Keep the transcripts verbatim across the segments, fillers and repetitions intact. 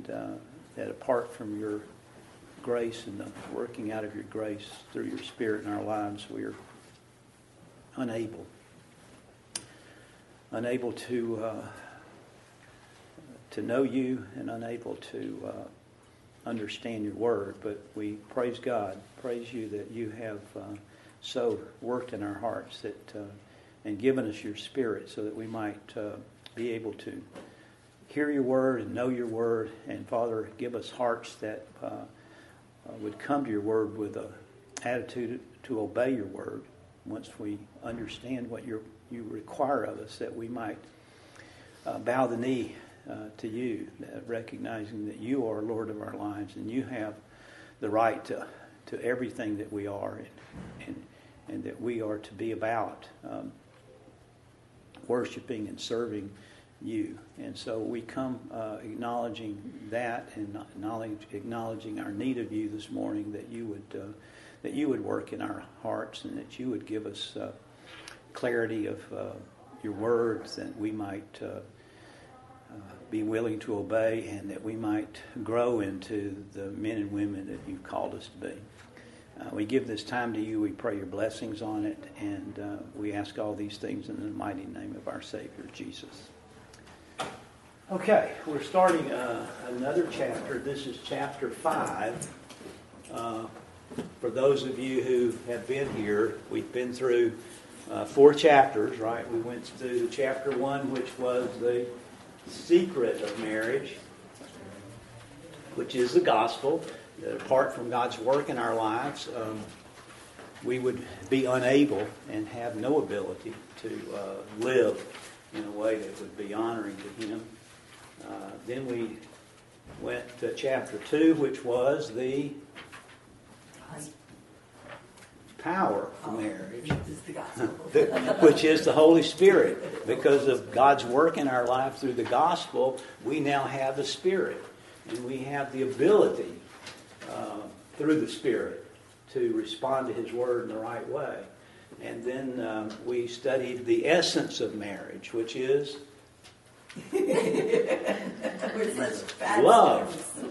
and uh, that apart from your grace and the working out of your grace through your Spirit in our lives, we are unable, unable to uh, to know you and unable to uh, understand your word. But we praise God, praise you that you have uh, so worked in our hearts that uh, and given us your Spirit so that we might uh, be able to hear your word and know your word. And Father, give us hearts that uh, uh, would come to your word with an attitude to obey your word. Once we understand what you're, you require of us, that we might uh, bow the knee uh, to you, uh, recognizing that you are Lord of our lives and you have the right to, to everything that we are, and, and, and that we are to be about um, worshiping and serving you. And so we come uh, acknowledging that and acknowledge, acknowledging our need of you this morning, that you would uh, that you would work in our hearts and that you would give us uh, clarity of uh, your words, that we might uh, uh, be willing to obey, and that we might grow into the men and women that you've called us to be. Uh, we give this time to you. We pray your blessings on it, and uh, we ask all these things in the mighty name of our Savior, Jesus. Okay, we're starting uh, another chapter. This is chapter five. Uh, for those of you who have been here, we've been through uh, four chapters, right? We went through chapter one, which was the secret of marriage, which is the gospel. That apart from God's work in our lives, um, we would be unable and have no ability to uh, live in a way that would be honoring to Him. Uh, then we went to chapter two, which was the power for marriage, which is the Holy Spirit. Because of God's work in our life through the gospel, we now have the Spirit, and we have the ability uh, through the Spirit to respond to His Word in the right way. And then um, we studied the essence of marriage, which is love.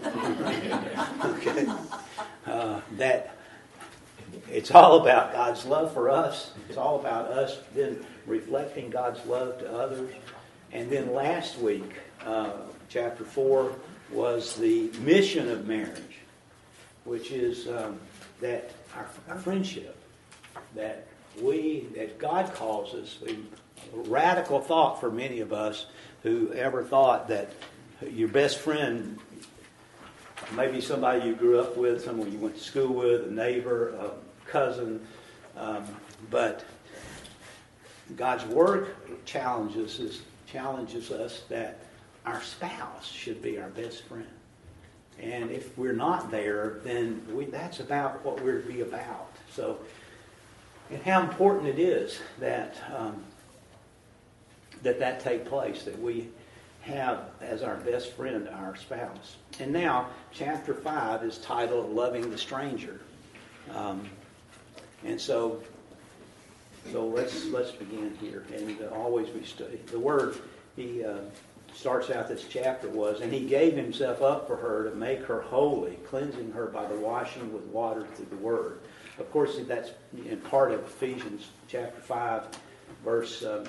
Okay. Uh, that it's all about God's love for us. It's all about us then reflecting God's love to others. And then last week, uh, chapter four, was the mission of marriage, which is um, that our, our friendship, that we, that God calls us. A radical thought for many of us who ever thought that your best friend, maybe somebody you grew up with, someone you went to school with, a neighbor, a cousin, um, but God's work challenges us, challenges us that our spouse should be our best friend. And if we're not there, then we, that's about what we're to be about. So, and how important it is that um, that that take place, that we have as our best friend our spouse. And now, chapter five is titled "Loving the Stranger," um, and so so let's let's begin here. And uh, always we study the word. He uh, starts out this chapter was, and he gave himself up for her to make her holy, cleansing her by the washing with water through the word. Of course, that's in part of Ephesians chapter five, verse um,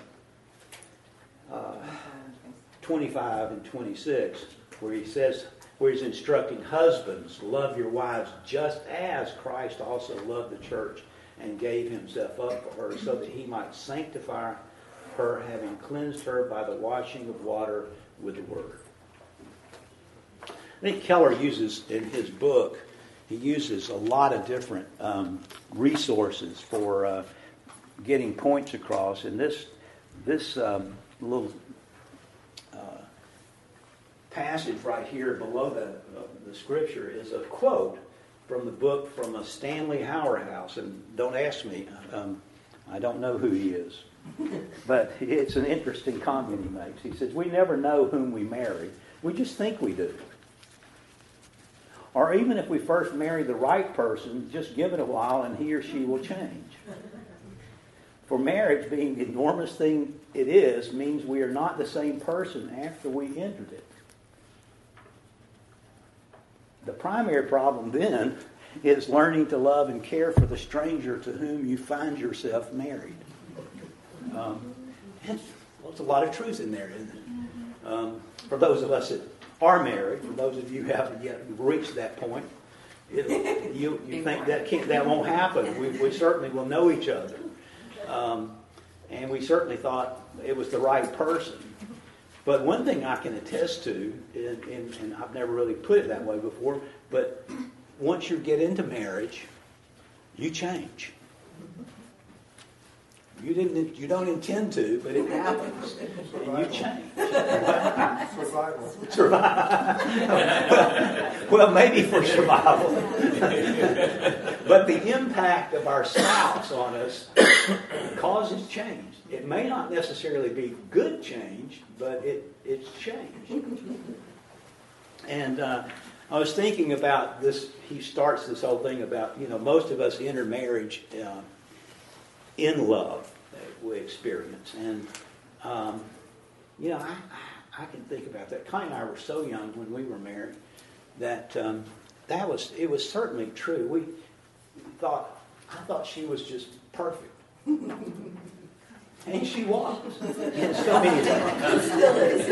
uh, twenty-five and twenty-six, where he says, where he's instructing husbands, love your wives just as Christ also loved the church and gave himself up for her, so that he might sanctify her, having cleansed her by the washing of water with the word. I think Keller uses in his book, he uses a lot of different um, resources for uh, getting points across. And this this um, little uh, passage right here below the, uh, the scripture is a quote from the book from a Stanley Hauerhaus. And don't ask me, um, I don't know who he is. But it's an interesting comment he makes. He says, we never know whom we marry. We just think we do. Or even if we first marry the right person, just give it a while and he or she will change. For marriage, being the enormous thing it is, means we are not the same person after we entered it. primary problem then is learning to love and care for the stranger to whom you find yourself married. Um, and well, there's a lot of truth in there, isn't it? Um, for those of us that are married, for those of you who haven't yet reached that point, it, you, you think that can't, that won't happen. We, we certainly will know each other. Um, and we certainly thought it was the right person. But one thing I can attest to, and, and, and I've never really put it that way before, but once you get into marriage, you change. You didn't. You don't intend to, but it happens, and you change. Survival. Survival. Well, maybe for survival. But the impact of our spouse on us causes change. It may not necessarily be good change, but it it's change. And uh, I was thinking about this. He starts this whole thing about, you know, most of us enter marriage uh, in love that we experience. And, um, you know, I, I can think about that. Connie and I were so young when we were married that um, that was, it was certainly true. We thought, I thought she was just perfect. And she was. In so many ways. Still is.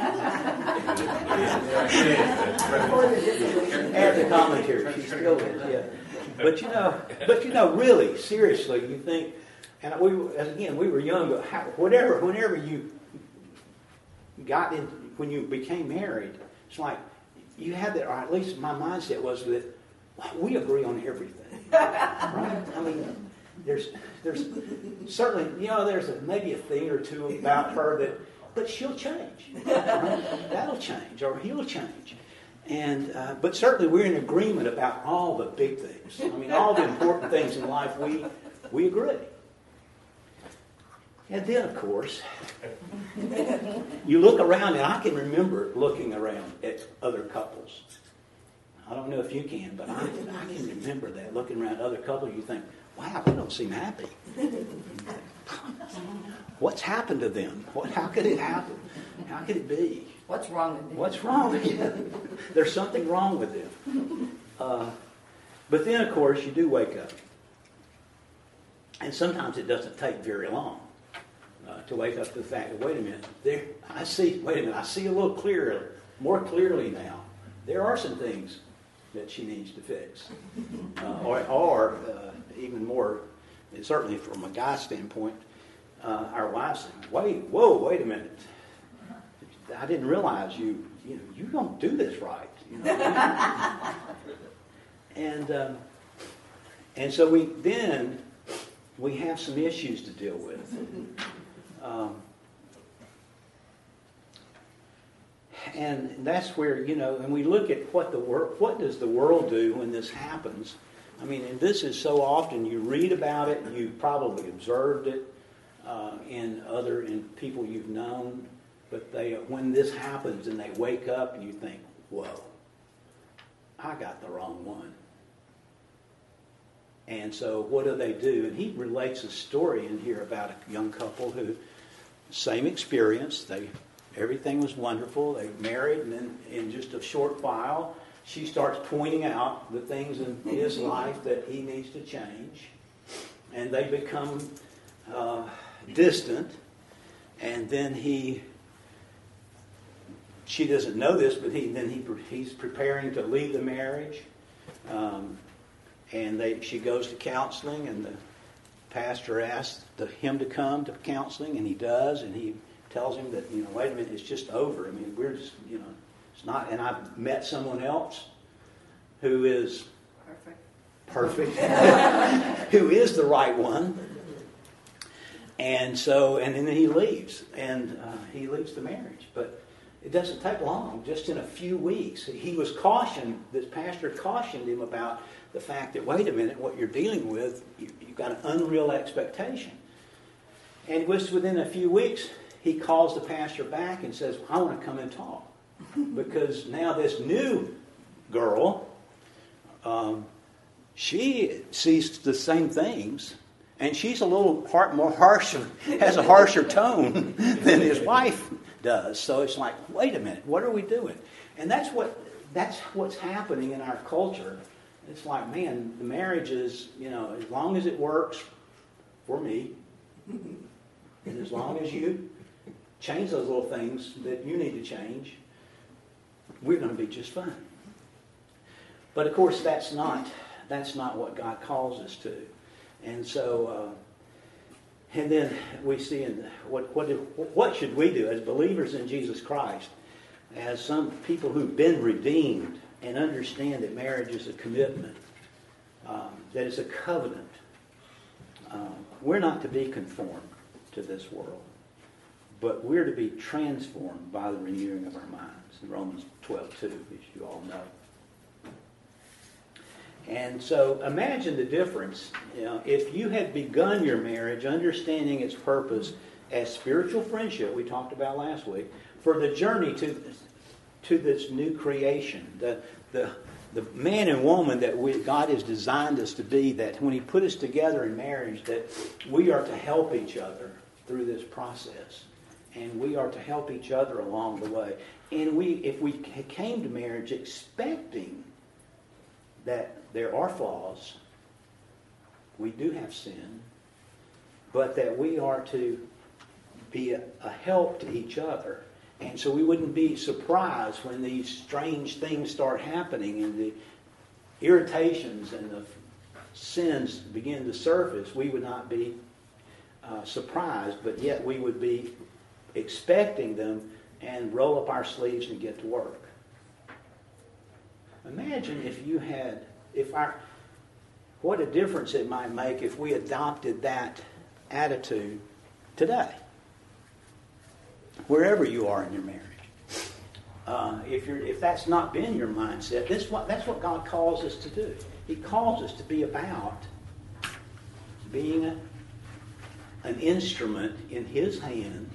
Add the commentary. She still is, yeah. But you know, but you know, really, seriously, you think, and we, again, we were young, but how, whatever, whenever you got in, when you became married, it's like you had that, or at least my mindset was that we agree on everything, right? I mean, there's, there's certainly, you know, there's a, maybe a thing or two about her that, but she'll change. Right? That'll change, or he'll change. And uh, but certainly we're in agreement about all the big things. I mean, all the important things in life, we we agree. And then, of course, you look around, and I can remember looking around at other couples. I don't know if you can, but I, I can remember that, looking around at other couples, you think, wow, they don't seem happy. What's happened to them? What? How could it happen? How could it be? What's wrong with them? What's wrong? Yeah. There's something wrong with them. Uh, but then, of course, you do wake up. And sometimes it doesn't take very long uh, to wake up to the fact that, wait a minute, there, I see, wait a minute, I see a little clearer, more clearly now. There are some things that she needs to fix. Uh, or or uh, even more, certainly from a guy's standpoint, uh, our wives say, wait, whoa, wait a minute. I didn't realize you, you know, you don't do this right. You know? and um, and so we then we have some issues to deal with. Um, and that's where, you know, and we look at what the world, what does the world do when this happens? I mean, and this is so often you read about it, you've probably observed it uh, in other in people you've known. But they, when this happens and they wake up and you think, whoa, I got the wrong one. And so what do they do? And he relates a story in here about a young couple who, same experience, they everything was wonderful. They married, and then in just a short while, she starts pointing out the things in his life that he needs to change. And they become uh, distant. And then he... She doesn't know this, but he then he he's preparing to leave the marriage, um, and they she goes to counseling, and the pastor asks the, him to come to counseling, and he does, and he tells him that, you know, wait a minute, it's just over. I mean, we're just, you know, it's not. And I've met someone else who is perfect, perfect, who is the right one, and so and then he leaves, and uh, he leaves the marriage, but. It doesn't take long, just in a few weeks. He was cautioned, this pastor cautioned him about the fact that, wait a minute, what you're dealing with, you, you've got an unreal expectation. And it was within a few weeks, he calls the pastor back and says, I want to come and talk. Because now this new girl, um, she sees the same things, and she's a little har- more harsh, has a harsher tone than his wife does. So it's like, wait a minute, what are we doing? And that's what that's what's happening in our culture. It's like, man, the marriage is, you know, as long as it works for me, and as long as you change those little things that you need to change, we're going to be just fine. But of course, that's not that's not what God calls us to. And so, uh, and then we see in what what what should we do as believers in Jesus Christ, as some people who've been redeemed and understand that marriage is a commitment, um, that it's a covenant. Um, we're not to be conformed to this world, but we're to be transformed by the renewing of our minds. In Romans twelve two, as you all know. And so imagine the difference. You know, if you had begun your marriage understanding its purpose as spiritual friendship, we talked about last week, for the journey to to this new creation, the the the man and woman that we, God has designed us to be, that when He put us together in marriage, that we are to help each other through this process. And we are to help each other along the way. And we, if we came to marriage expecting that there are flaws, we do have sin, but that we are to be a, a help to each other. And so we wouldn't be surprised when these strange things start happening and the irritations and the sins begin to surface. We would not be uh, surprised, but yet we would be expecting them and roll up our sleeves and get to work. Imagine if you had, if our, what a difference it might make if we adopted that attitude today. Wherever you are in your marriage. Uh, if you're, if that's not been your mindset, that's what, that's what God calls us to do. He calls us to be about being a, an instrument in His hand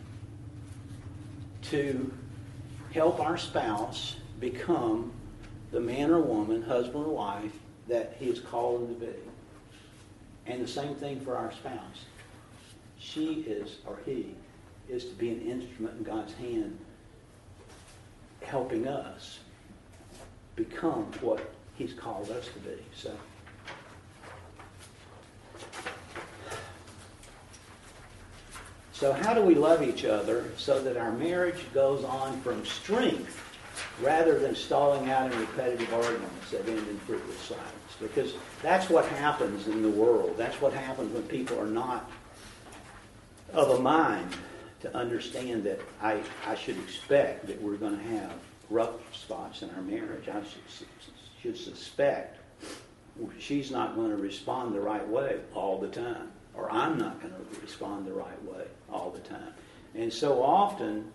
to help our spouse become the man or woman, husband or wife, that He has called them to be. And the same thing for our spouse. She is, or he, is to be an instrument in God's hand, helping us become what He's called us to be. So, so how do we love each other so that our marriage goes on from strength rather than stalling out in repetitive arguments that end in fruitless silence? Because that's what happens in the world. That's what happens when people are not of a mind to understand that I, I should expect that we're going to have rough spots in our marriage. I should, should suspect she's not going to respond the right way all the time, or I'm not going to respond the right way all the time. And so often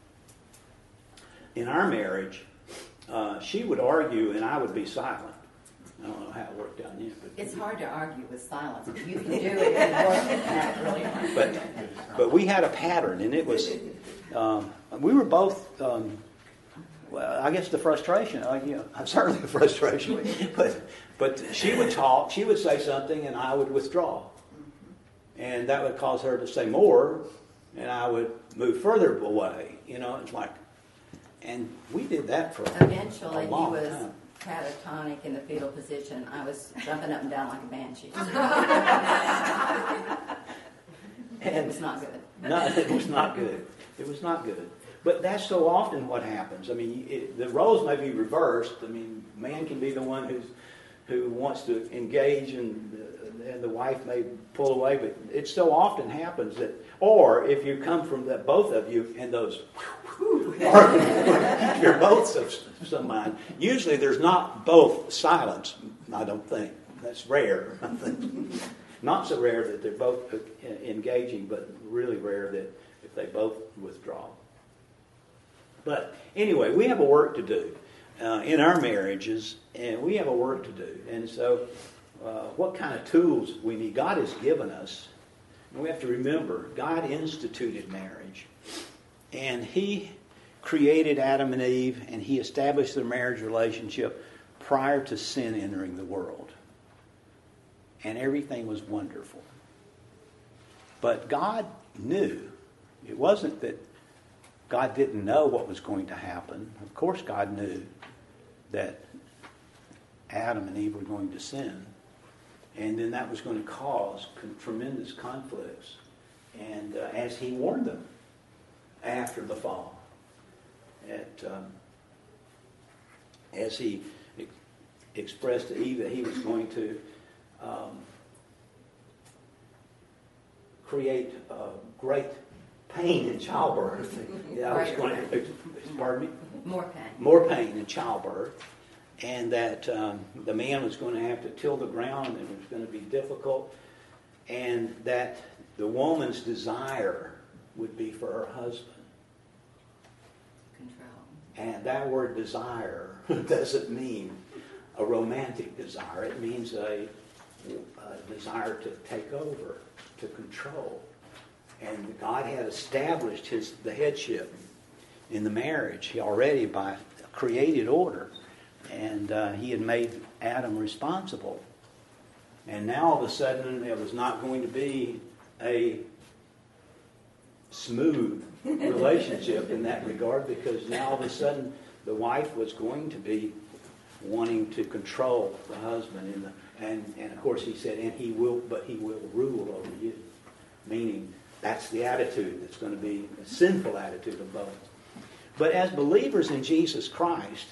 in our marriage, uh, she would argue and I would be silent. I don't know how it worked out in you. But it's hard to argue with silence, but you can do it and work it out really hard. But, but we had a pattern, and it was, um, we were both, um, well, I guess the frustration, uh, you know, certainly the frustration, but, but she would talk, she would say something, and I would withdraw. And that would cause her to say more, and I would move further away. You know, it's like, and we did that for Eventually, a long he was time. catatonic in the fetal position. I was jumping up and down like a banshee. And it was not good. No, it was not good. It was not good. But that's so often what happens. I mean, it, the roles may be reversed. I mean, man can be the one who's who wants to engage, and the, and the wife may pull away. But it so often happens that, or if you come from that, both of you, and those, if you're both of some mind, usually there's not both silence. I don't think that's rare. I think not so rare that they're both engaging, but really rare that if they both withdraw. But anyway, we have a work to do uh, in our marriages, and we have a work to do. And so uh, what kind of tools we need? God has given us, and we have to remember, God instituted marriage. And He created Adam and Eve, and He established their marriage relationship prior to sin entering the world. And everything was wonderful. But God knew. It wasn't that God didn't know what was going to happen. Of course God knew. that Adam and Eve were going to sin. And then that was going to cause con- tremendous conflicts. And uh, as he warned them after the fall, at, um, as he ex- expressed to Eve that he was going to um, create uh, great pain in childbirth. Yeah, I was going to, pardon me? More pain. More pain in childbirth. And that um, the man was going to have to till the ground, and it was going to be difficult. And that the woman's desire would be for her husband. Control. And that word desire doesn't mean a romantic desire. It means a, a desire to take over, to control. And God had established his the headship in the marriage he already by created order. And uh, he had made Adam responsible. And now all of a sudden it was not going to be a smooth relationship in that regard, because now all of a sudden the wife was going to be wanting to control the husband. In the, and, and of course he said, and he will, but he will rule over you. Meaning that's the attitude that's going to be a sinful attitude of both. But as believers in Jesus Christ,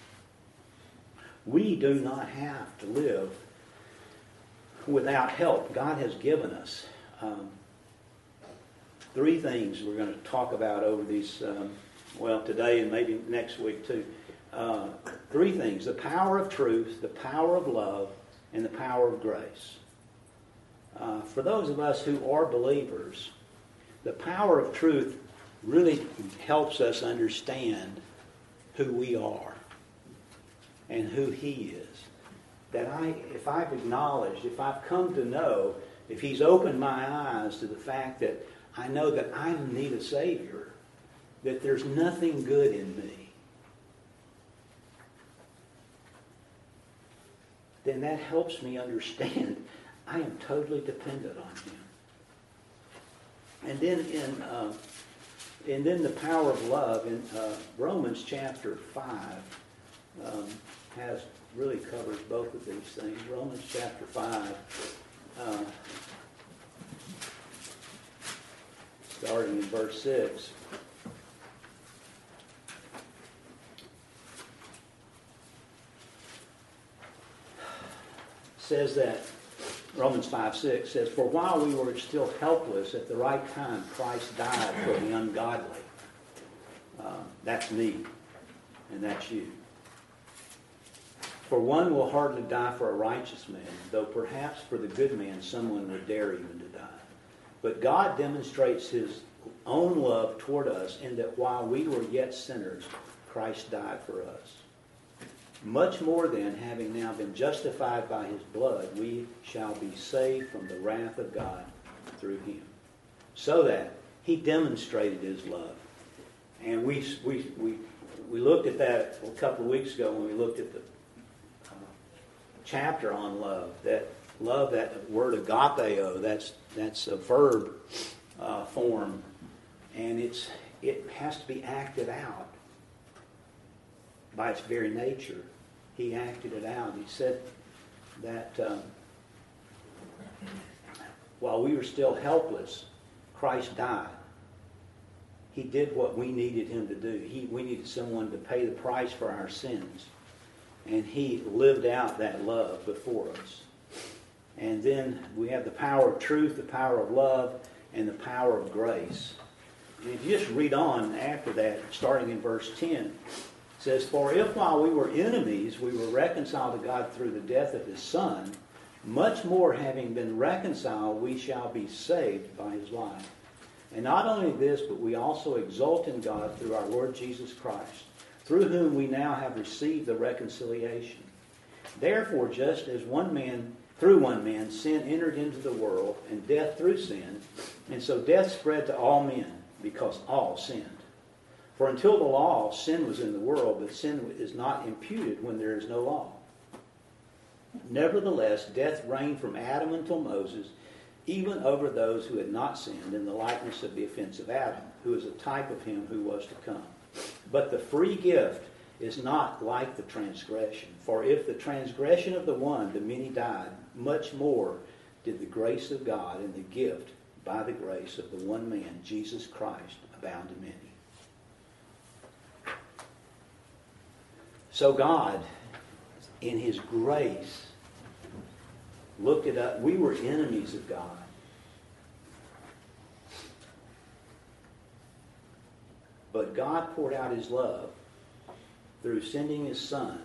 we do not have to live without help. God has given us um, three things we're going to talk about over these, um, well, today and maybe next week too. Uh, three things: the power of truth, the power of love, and the power of grace. Uh, for those of us who are believers, the power of truth really helps us understand who we are and who he is. That I, if I've acknowledged, if I've come to know, if he's opened my eyes to the fact that I know that I need a Savior, that there's nothing good in me, then that helps me understand I am totally dependent on him. And then in uh, and then the power of love in uh, Romans chapter five um, has really covers both of these things. Romans chapter five, uh, starting in verse six. Says that Romans five six says, "For while we were still helpless, at the right time Christ died for the ungodly." Uh, that's me, and that's you. "For one will hardly die for a righteous man, though perhaps for the good man someone would dare even to die. But God demonstrates his own love toward us in that while we were yet sinners, Christ died for us. Much more then, having now been justified by his blood, we shall be saved from the wrath of God through him." So that he demonstrated his love. And we we we we looked at that a couple of weeks ago when we looked at the uh, chapter on love. That love, that word agapeo, that's that's a verb uh, form, and it's it has to be acted out by its very nature. He acted it out. He said that um, while we were still helpless, Christ died. He did what we needed him to do. He, we needed someone to pay the price for our sins. And he lived out that love before us. And then we have the power of truth, the power of love, and the power of grace. And if you just read on after that, starting in verse ten, it says, "For if while we were enemies, we were reconciled to God through the death of his Son, much more having been reconciled, we shall be saved by his life. And not only this, but we also exult in God through our Lord Jesus Christ, through whom we now have received the reconciliation. Therefore, just as one man, through one man, sin entered into the world, and death through sin, and so death spread to all men, because all sinned. For until the law, sin was in the world, but sin is not imputed when there is no law. Nevertheless, death reigned from Adam until Moses, even over those who had not sinned, in the likeness of the offense of Adam, who is a type of him who was to come. But the free gift is not like the transgression. For if the transgression of the one, the many died, much more did the grace of God and the gift by the grace of the one man, Jesus Christ, abound to many. So God, in His grace, looked at us. We were enemies of God. But God poured out His love through sending His Son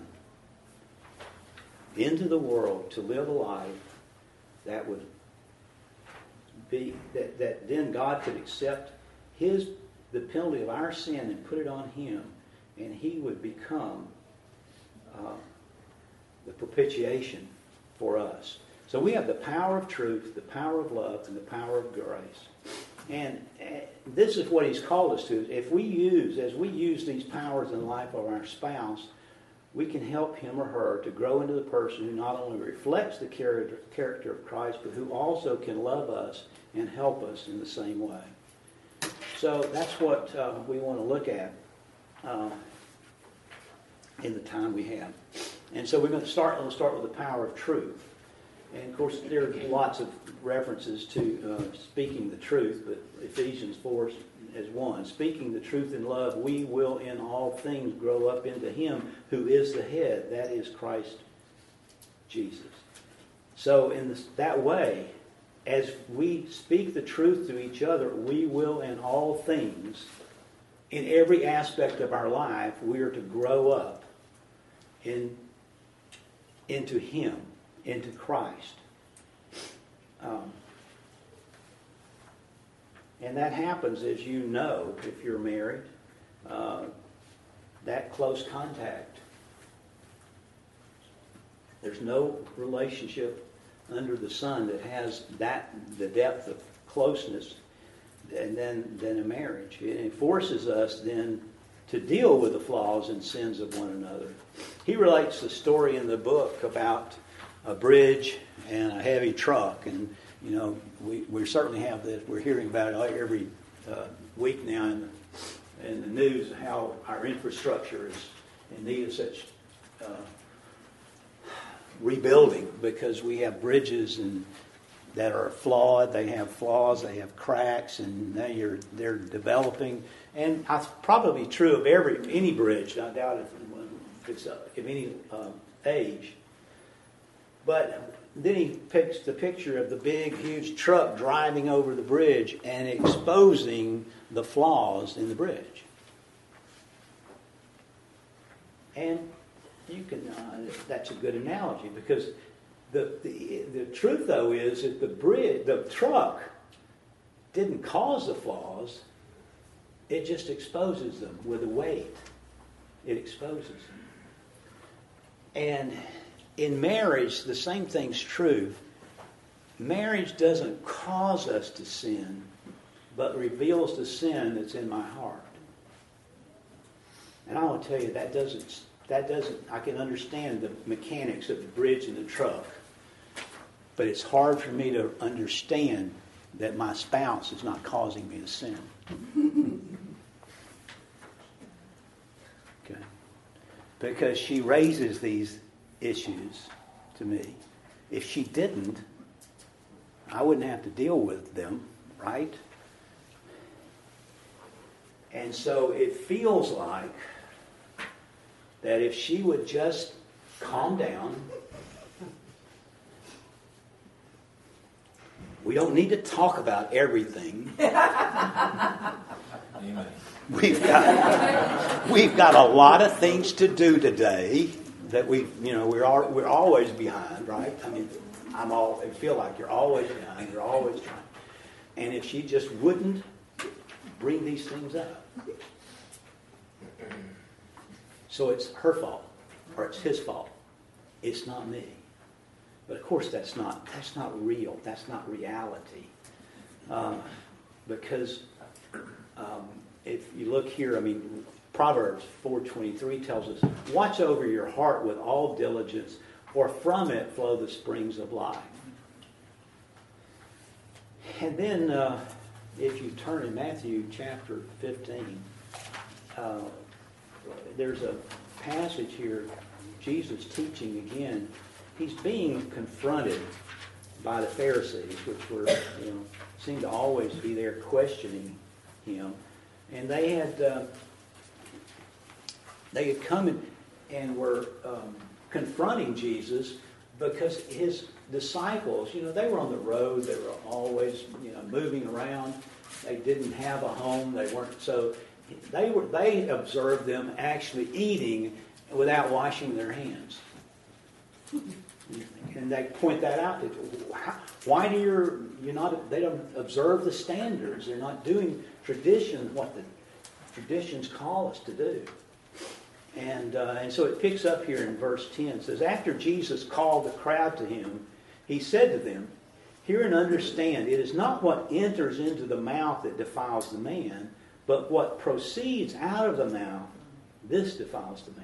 into the world to live a life that would be, that, that then God could accept His, the penalty of our sin and put it on Him, and He would become uh, the propitiation for us. So we have the power of truth, the power of love, and the power of grace. And this is what He's called us to. If we use, as we use these powers in the life of our spouse, we can help him or her to grow into the person who not only reflects the character, character of Christ, but who also can love us and help us in the same way. So that's what uh, we want to look at uh, in the time we have. And so we're going to start, we'll start with the power of truth. And of course, there are lots of references to uh, speaking the truth, but Ephesians four is one. Speaking the truth in love, we will in all things grow up into Him who is the head, that is Christ Jesus. So in this, that way, as we speak the truth to each other, we will in all things, in every aspect of our life, we are to grow up in into Him, into Christ. Um, and that happens, as you know, if you're married, uh, that close contact. There's no relationship under the sun that has that the depth of closeness and then than a marriage. It forces us then to deal with the flaws and sins of one another. He relates the story in the book about a bridge and a heavy truck, and you know we, we certainly have this. We're hearing about it every uh, week now in the, in the news, how our infrastructure is in need of such uh, rebuilding, because we have bridges and that are flawed. They have flaws. They have cracks, and they are they're developing. And it's probably true of every any bridge. I doubt if, if it's uh, of any uh, age. But then he picks the picture of the big, huge truck driving over the bridge and exposing the flaws in the bridge. And you can, uh, that's a good analogy, because the, the the truth though is that the bridge, the truck, didn't cause the flaws. It just exposes them with the weight. It exposes them. And in marriage, the same thing's true. Marriage doesn't cause us to sin, but reveals the sin that's in my heart. And I want to tell you, that doesn't, that doesn't, I can understand the mechanics of the bridge and the truck, but it's hard for me to understand that my spouse is not causing me to sin. Okay? Because she raises these issues to me. If she didn't, I wouldn't have to deal with them, right? And so it feels like that if she would just calm down, we don't need to talk about everything. Amen. We've got we've got a lot of things to do today that we, you know, we're all, we're always behind, right? I mean, I'm all. I feel like you're always behind. You're always trying. And if she just wouldn't bring these things up, so it's her fault or it's his fault. It's not me. But of course, that's not that's not real. That's not reality. Uh, because um, if you look here, I mean, Proverbs four twenty-three tells us, "Watch over your heart with all diligence, for from it flow the springs of life." And then, uh, if you turn in Matthew chapter fifteen, uh, there's a passage here, Jesus teaching again, he's being confronted by the Pharisees, which were, you know, seem to always be there questioning him. And they had uh, they had come in and were um, confronting Jesus because his disciples, you know, they were on the road. They were always, you know, moving around. They didn't have a home. They weren't so. They were. They observed them actually eating without washing their hands, and they point that out. Why do you you not? They don't observe the standards. They're not doing tradition what the traditions call us to do. And uh, and so it picks up here in verse ten. It says, after Jesus called the crowd to him, he said to them, hear and understand, it is not what enters into the mouth that defiles the man, but what proceeds out of the mouth, this defiles the man.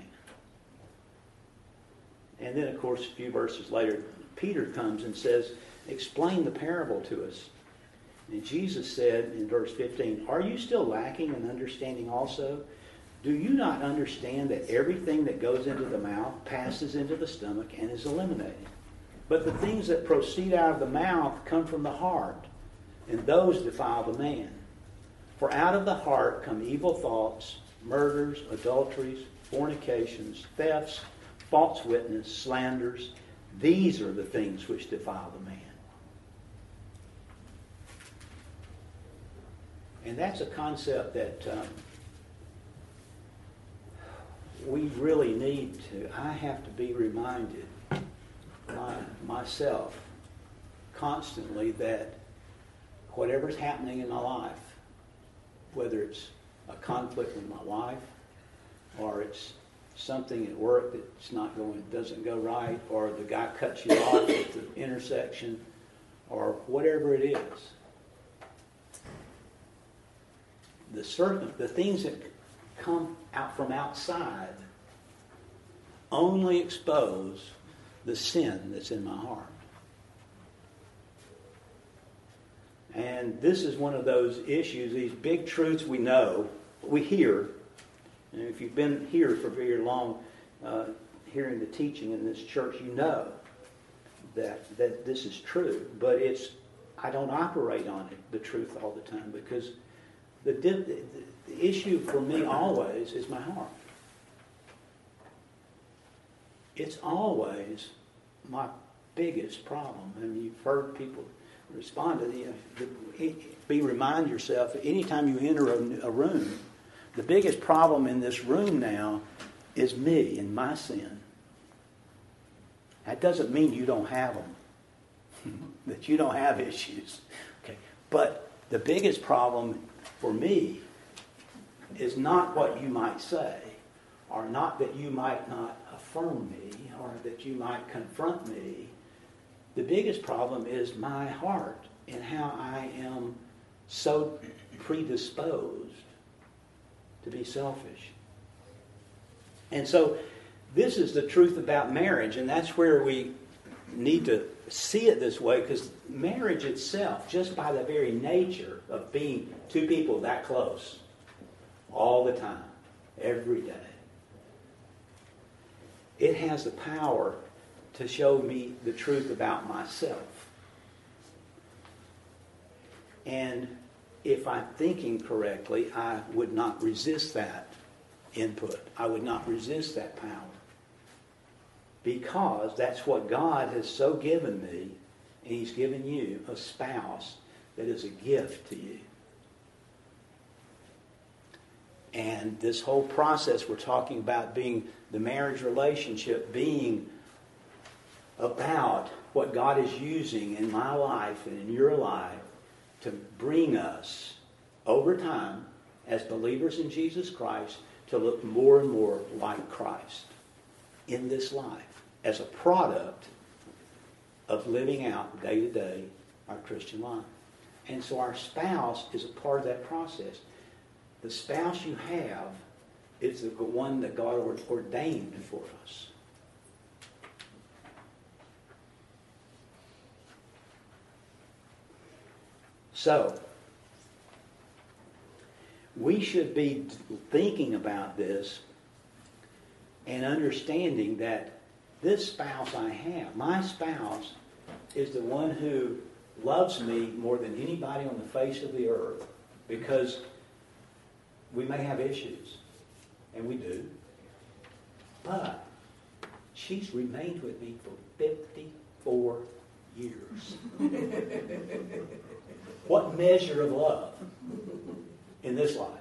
And then, of course, a few verses later, Peter comes and says, explain the parable to us. And Jesus said in verse fifteen, are you still lacking in understanding also? Do you not understand that everything that goes into the mouth passes into the stomach and is eliminated? But the things that proceed out of the mouth come from the heart, and those defile the man. For out of the heart come evil thoughts, murders, adulteries, fornications, thefts, false witness, slanders. These are the things which defile the man. And that's a concept that um, we really need to, I have to be reminded my, myself constantly that whatever's happening in my life, whether it's a conflict with my wife, or it's something at work that's not going, doesn't go right, or the guy cuts you off at the intersection, or whatever it is, the certain the things that come out from outside only expose the sin that's in my heart. And this is one of those issues, these big truths we know, we hear. And if you've been here for very long, uh, hearing the teaching in this church, you know that that this is true. But it's I don't operate on it, the truth all the time, because the, the, the issue for me always is my heart. It's always my biggest problem. I mean, you've heard people respond to the, you know, the be remind yourself anytime you enter a, a room, the biggest problem in this room now is me and my sin. That doesn't mean you don't have them, that you don't have issues. Okay, but the biggest problem for me is not what you might say, or not that you might not affirm me, or that you might confront me. The biggest problem is my heart and how I am so predisposed to be selfish. And so this is the truth about marriage, and that's where we need to see it this way, because marriage itself, just by the very nature of being two people that close all the time, every day, it has the power to show me the truth about myself. And if I'm thinking correctly, I would not resist that input. I would not resist that power. Because that's what God has so given me, and He's given you a spouse that is a gift to you. And this whole process we're talking about being the marriage relationship, being about what God is using in my life and in your life to bring us over time as believers in Jesus Christ to look more and more like Christ in this life as a product of living out day to day our Christian life. And so our spouse is a part of that process. The spouse you have is the one that God ordained for us. So, we should be thinking about this and understanding that this spouse I have, my spouse, is the one who loves me more than anybody on the face of the earth, because we may have issues, and we do, but she's remained with me for fifty-four years. What measure of love in this life?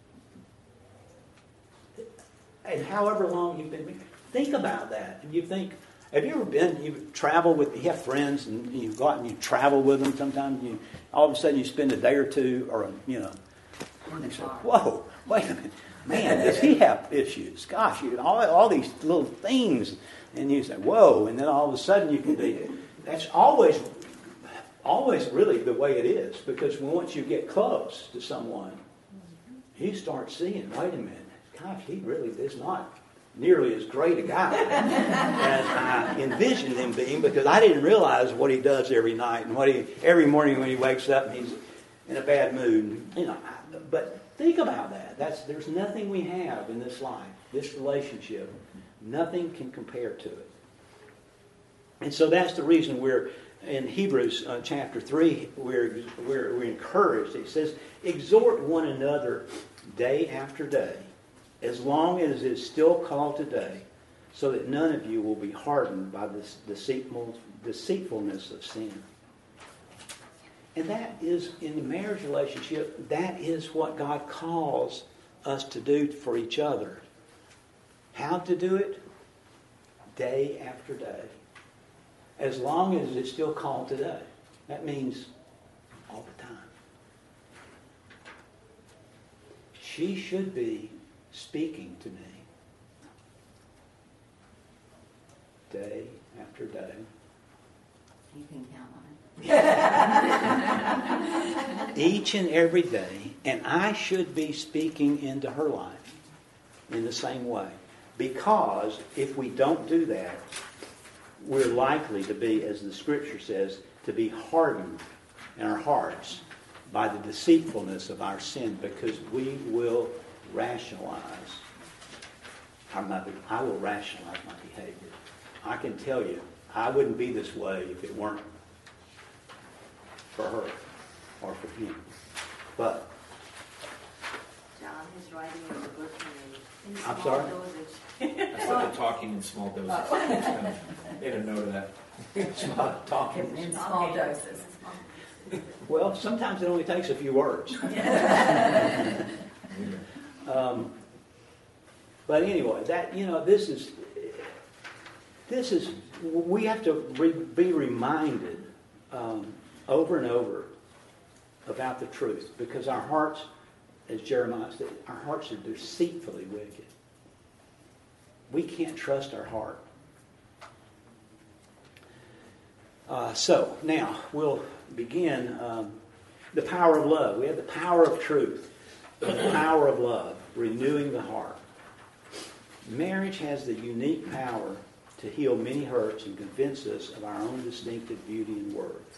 And however long you've been married, think about that. And you think, have you ever been, you travel with, you have friends and you go out and you travel with them sometimes, you all of a sudden you spend a day or two or, a, you know, and you say, whoa, wait a minute, man, does he have issues? Gosh, you all, all these little things. And you say, whoa, and then all of a sudden you can be, that's always, always really the way it is, because once you get close to someone, you start seeing, wait a minute, gosh, he really is not nearly as great a guy as I envisioned him being, because I didn't realize what he does every night and what he every morning when he wakes up and he's in a bad mood. You know, but think about that. That's there's nothing we have in this life, this relationship, nothing can compare to it. And so that's the reason we're in Hebrews uh, chapter three. We're, we're we're encouraged. It says, "Exhort one another day after day, as long as it is still called today, so that none of you will be hardened by this deceitful, deceitfulness of sin." And that is, in the marriage relationship, that is what God calls us to do for each other. How to do it? Day after day. As long as it's still called today. That means all the time. She should be speaking to me day after day. You can count on it. Each and every day, and I should be speaking into her life in the same way. Because if we don't do that, we're likely to be, as the Scripture says, to be hardened in our hearts by the deceitfulness of our sin, because we will rationalize our mother. I will rationalize my behavior. I can tell you, I wouldn't be this way if it weren't for her or for him. But John is writing in the book in, in I'm small sorry? dosage. I started talking in small doses. I made a note of that. it's not talking. In small doses. Well, sometimes it only takes a few words. um, but anyway, that you know, this is this is we have to re- be reminded um, over and over about the truth, because our hearts, as Jeremiah said, our hearts are deceitfully wicked. We can't trust our heart. Uh, so now we'll begin um, the power of love. We have the power of truth, the power of love, renewing the heart. Marriage has the unique power to heal many hurts and convince us of our own distinctive beauty and worth.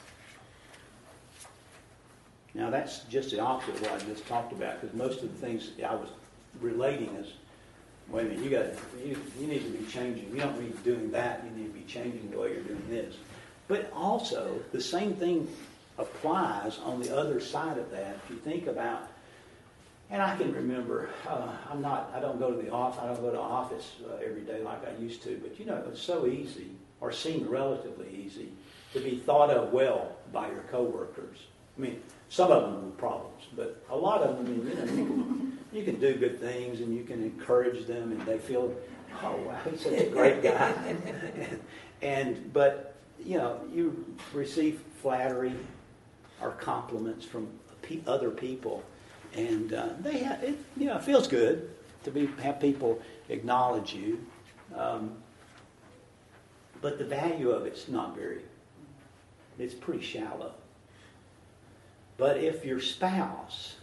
Now that's just the opposite of what I just talked about, because most of the things I was relating is, wait a minute, you got you, you need to be changing. You don't need to be doing that. You need to be changing the way you're doing this. But also, the same thing applies on the other side of that. If you think about, and I can remember, uh, I'm not, I don't go to the office, I don't go to the office uh, every day like I used to. But you know, it's so easy, or seemed relatively easy, to be thought of well by your coworkers. I mean, some of them were problems, but a lot of them, I mean, you know, you can, you can do good things and you can encourage them, and they feel, oh wow, he's such a great guy. and, and but you know, you receive flattery or compliments from pe- other people, and uh, they have, it, you know, it feels good to be have people acknowledge you, um, but the value of it's not very. It's pretty shallow. But if your spouse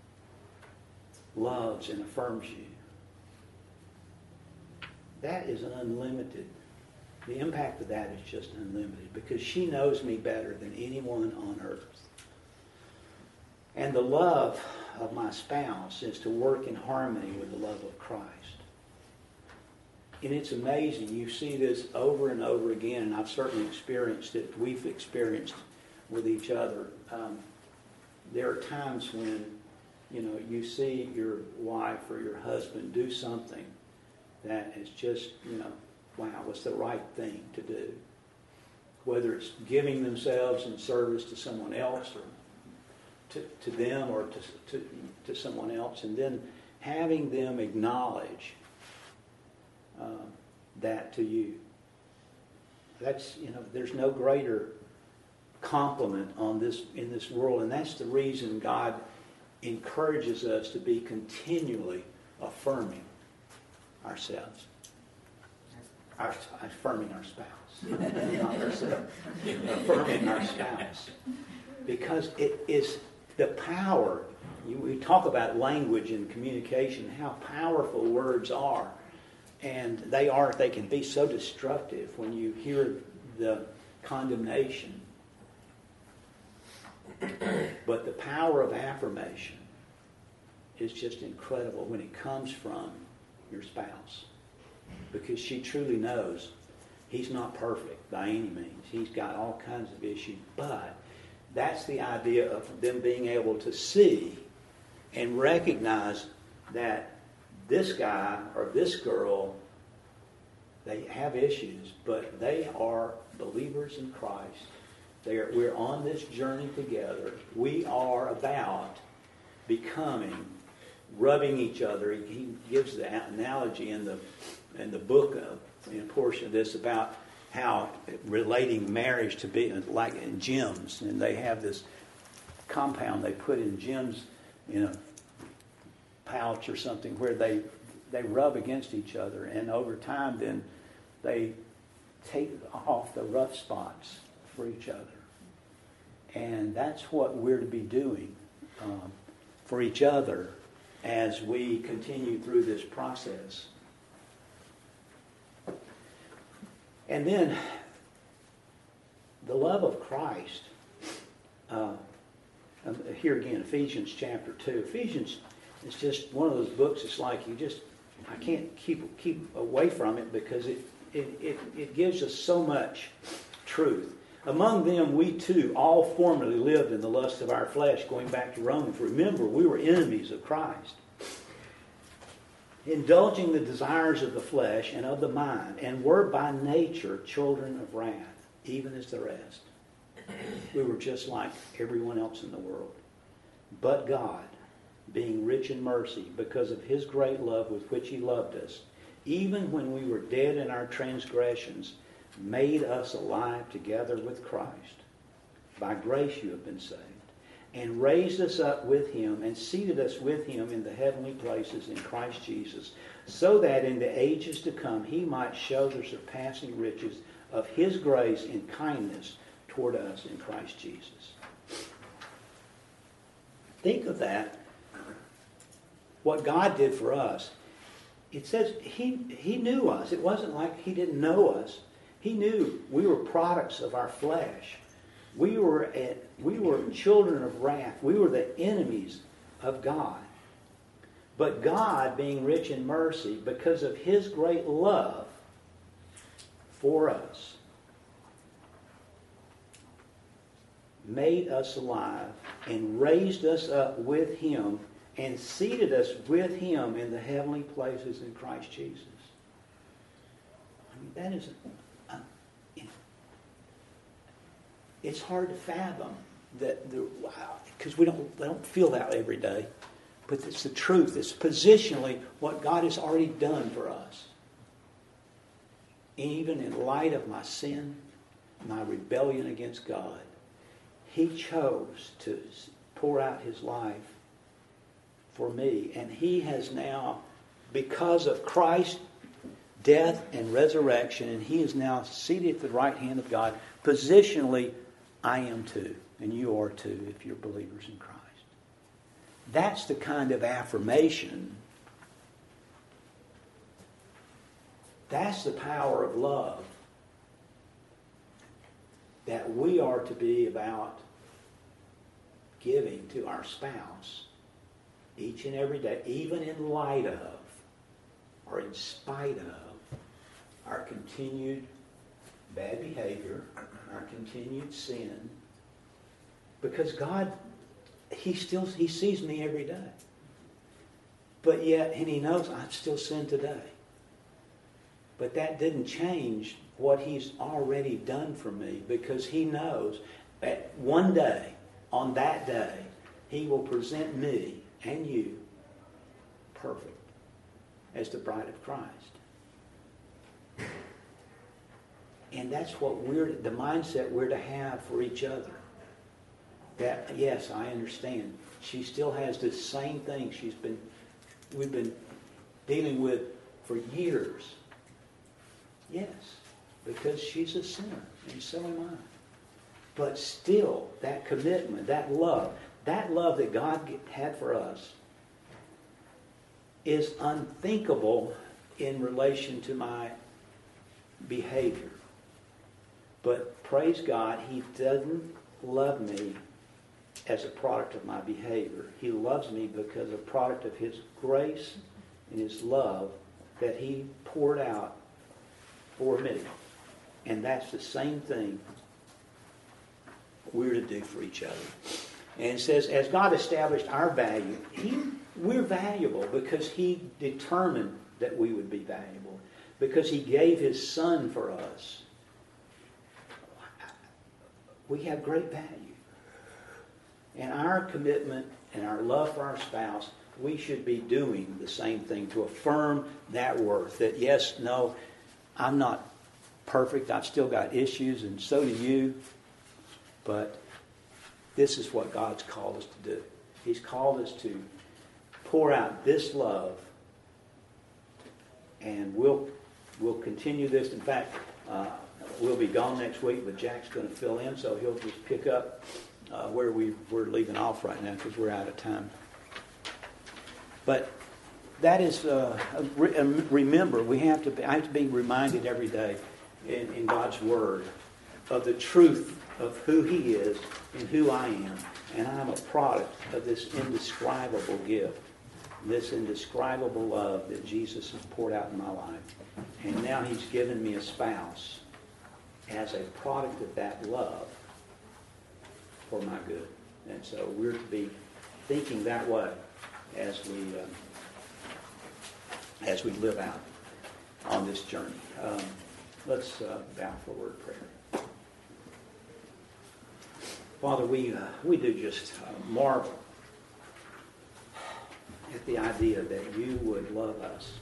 loves and affirms you, that is unlimited. The impact of that is just unlimited, because she knows me better than anyone on earth. And the love of my spouse is to work in harmony with the love of Christ. and it's amazing. You see this over and over again, and I've certainly experienced it. We've experienced with each other. Um, there are times when, you know, you see your wife or your husband do something that is just, you know, wow, it's the right thing to do. Whether it's giving themselves in service to someone else or to, to them or to, to, to someone else, and then having them acknowledge uh, that to you. That's, you know, there's no greater compliment on this in this world, and that's the reason God encourages us to be continually affirming ourselves, our, affirming our spouse, not ourselves, affirming our spouse, because it is the power. You, we talk about language and communication, how powerful words are, and they are. They can be so destructive when you hear the condemnation. But the power of affirmation is just incredible when it comes from your spouse, because she truly knows he's not perfect by any means. He's got all kinds of issues, but that's the idea of them being able to see and recognize that this guy or this girl, they have issues, but they are believers in Christ. They are, we're on this journey together. We are about becoming, rubbing each other. He, he gives the analogy in the in the book, of, in a portion of this, about how relating marriage to be like in gyms, and they have this compound they put in gyms in a pouch or something where they they rub against each other, and over time then they take off the rough spots for each other. And that's what we're to be doing um, for each other as we continue through this process. And then the love of Christ, uh, here again, Ephesians chapter two. Ephesians is just one of those books, it's like you just, I can't keep keep away from it because it It, it, it gives us so much truth. Among them, we too all formerly lived in the lust of our flesh, going back to Romans. Remember, we were enemies of Christ, indulging the desires of the flesh and of the mind, and were by nature children of wrath, even as the rest. We were just like everyone else in the world. But God, being rich in mercy, because of His great love with which He loved us, even when we were dead in our transgressions, made us alive together with Christ. By grace you have been saved, and raised us up with Him, and seated us with Him in the heavenly places in Christ Jesus, so that in the ages to come He might show the surpassing riches of His grace and kindness toward us in Christ Jesus. Think of that, what God did for us. It says he, he knew us. It wasn't like He didn't know us. He knew we were products of our flesh. We were, at, we were children of wrath. We were the enemies of God. But God, being rich in mercy, because of His great love for us, made us alive and raised us up with Him and seated us with Him in the heavenly places in Christ Jesus. I mean, that is, uh, you know, it's hard to fathom that the wow, because we don't we don't feel that every day, but it's the truth. It's positionally what God has already done for us. Even in light of my sin, my rebellion against God, He chose to pour out His life for me. And He has now, because of Christ's death and resurrection, and He is now seated at the right hand of God, positionally, I am too. And you are too if you're believers in Christ. That's the kind of affirmation. That's the power of love that we are to be about giving to our spouse each and every day, even in light of or in spite of our continued bad behavior, our continued sin, because God, He still He sees me every day. But yet, and He knows I still sin today. But that didn't change what He's already done for me, because He knows that one day, on that day, He will present me and you perfect as the bride of Christ. And that's what we're, the mindset we're to have for each other. That, yes, I understand. She still has this same thing she's been, we've been dealing with for years. Yes, because she's a sinner, and so am I. But still, that commitment, that love, that love that God had for us is unthinkable in relation to my behavior. But praise God, He doesn't love me as a product of my behavior. He loves me because of a product of His grace and His love that He poured out for me. And that's the same thing we're to do for each other. And it says, as God established our value, he, we're valuable because He determined that we would be valuable. Because He gave His Son for us. We have great value. And our commitment and our love for our spouse, we should be doing the same thing to affirm that worth. That yes, no, I'm not perfect. I've still got issues, and so do you. But this is what God's called us to do. He's called us to pour out this love, and we'll we'll continue this. In fact, uh, we'll be gone next week, but Jack's going to fill in, so he'll just pick up uh, where we, we're leaving off right now because we're out of time. But that is, uh, re- remember, we have to be, I have to be reminded every day in, in God's Word of the truth of who He is and who I am. And I'm a product of this indescribable gift, this indescribable love that Jesus has poured out in my life. And now He's given me a spouse as a product of that love for my good. And so we're to be thinking that way as we uh, as we live out on this journey. Um, let's uh, bow for a word of prayer. Father, we uh, we do just uh, marvel at the idea that You would love us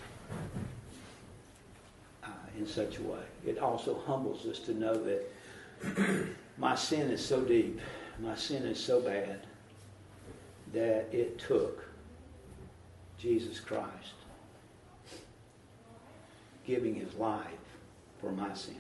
uh, in such a way. It also humbles us to know that my sin is so deep, my sin is so bad, that it took Jesus Christ giving His life for my sin.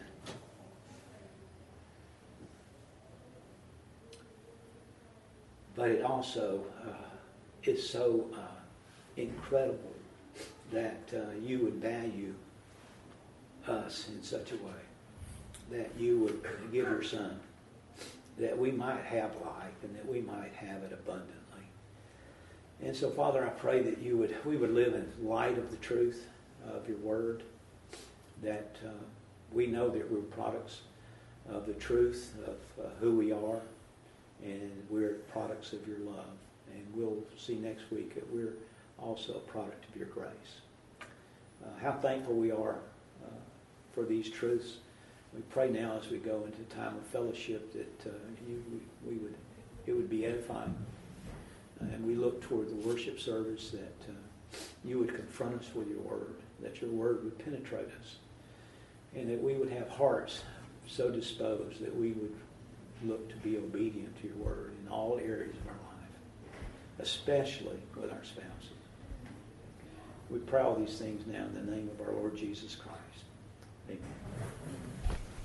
But it also uh, is so uh, incredible that uh, You would value us in such a way, that You would give Your Son, that we might have life and that we might have it abundantly. And so, Father, I pray that You would, we would live in light of the truth of Your Word, that uh, we know that we're products of the truth of uh, who we are, and we're products of Your love. And we'll see next week that we're also a product of Your grace. Uh, how thankful we are uh, for these truths. We pray now as we go into a time of fellowship that uh, you, we, we would, it would be edifying. Uh, and we look toward the worship service that uh, You would confront us with Your Word, that Your Word would penetrate us, and that we would have hearts so disposed that we would look to be obedient to Your Word in all areas of our life, especially with our spouses. We pray all these things now in the name of our Lord Jesus Christ. Amen.